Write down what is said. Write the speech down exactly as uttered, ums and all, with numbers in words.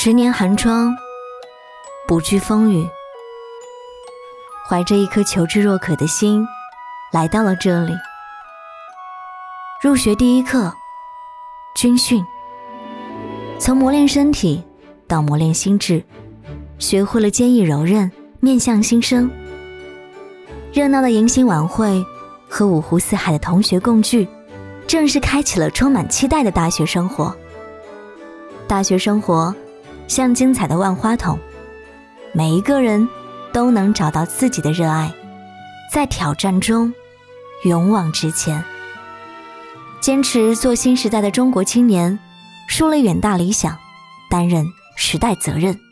十年寒窗，不惧风雨，怀着一颗求知若渴的心来到了这里。入学第一课，军训，从磨练身体到磨练心智，学会了坚毅柔韧，面向新生。热闹的迎新晚会和五湖四海的同学共聚，正式开启了充满期待的大学生活。大学生活像精彩的万花筒，每一个人都能找到自己的热爱，在挑战中勇往直前，坚持做新时代的中国青年，树立远大理想，担任时代责任。